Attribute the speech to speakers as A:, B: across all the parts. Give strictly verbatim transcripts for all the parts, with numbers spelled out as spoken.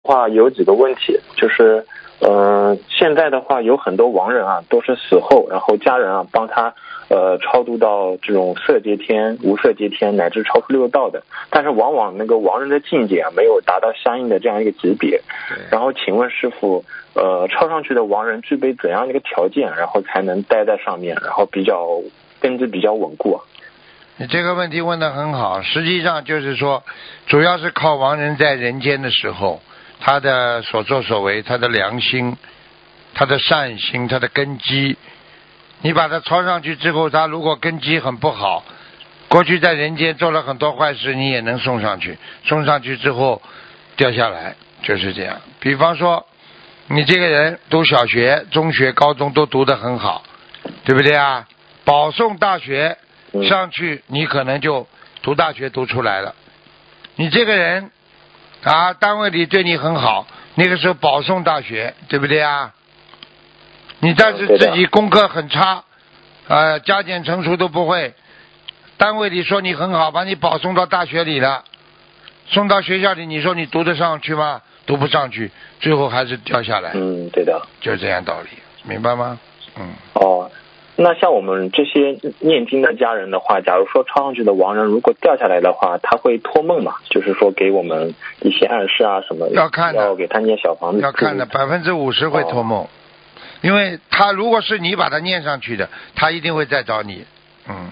A: 话有几个问题，就是呃，现在的话有很多亡人啊，都是死后，然后家人啊帮他呃超度到这种色界天、无色界天乃至超出六道的，但是往往那个亡人的境界啊没有达到相应的这样一个级别。然后请问师父，呃，超上去的亡人具备怎样的一个条件，然后才能待在上面，然后比较根基比较稳固啊？
B: 你这个问题问得很好，实际上就是说，主要是靠亡人在人间的时候，他的所作所为，他的良心，他的善心，他的根基，你把他抄上去之后，他如果根基很不好，过去在人间做了很多坏事，你也能送上去，送上去之后掉下来，就是这样。比方说，你这个人读小学、中学、高中都读得很好，对不对啊？保送大学上去，你可能就读大学读出来了。你这个人啊，单位里对你很好，那个时候保送大学，对不对啊？你但是自己功课很差，呃，加减乘除都不会，单位里说你很好，把你保送到大学里了，送到学校里，你说你读得上去吗？读不上去，最后还是掉下来。
A: 嗯，对的，
B: 就这样道理，明白吗？嗯。
A: 哦。那像我们这些念经的家人的话，假如说抄上去的亡人如果掉下来的话，他会托梦嘛？就是说给我们一些暗示啊什么的，
B: 要看的，
A: 要给他念小房子。
B: 要看的，百分之五十会托梦，哦，因为他如果是你把他念上去的，他一定会再找你。嗯。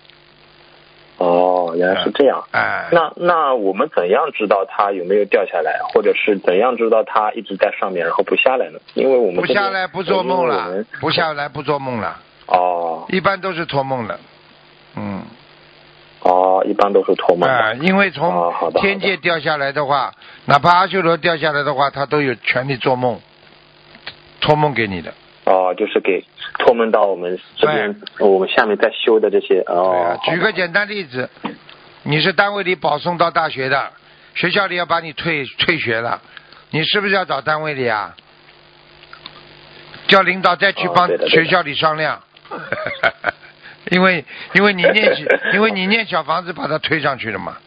A: 哦，原来是这样。
B: 哎。
A: 那那我们怎样知道他有没有掉下来，或者是怎样知道他一直在上面然后不下来呢？因为我们
B: 不下来不做梦了，不下来不做梦了。
A: 哦，
B: 一般都是托梦的，嗯，
A: 哦，一般都是托梦的，
B: 啊，因为从天界掉下来的话，哪怕阿修罗掉下来的话，他都有权利做梦，托梦给你的。
A: 哦，就是给托梦到我们这边，我们下面在修的这些。哦，对啊，
B: 举个简单例子，你是单位里保送到大学的，学校里要把你退退学了，你是不是要找单位里啊？叫领导再去帮学校里商量。因为因为你念因为你念小房子把它推上去了嘛，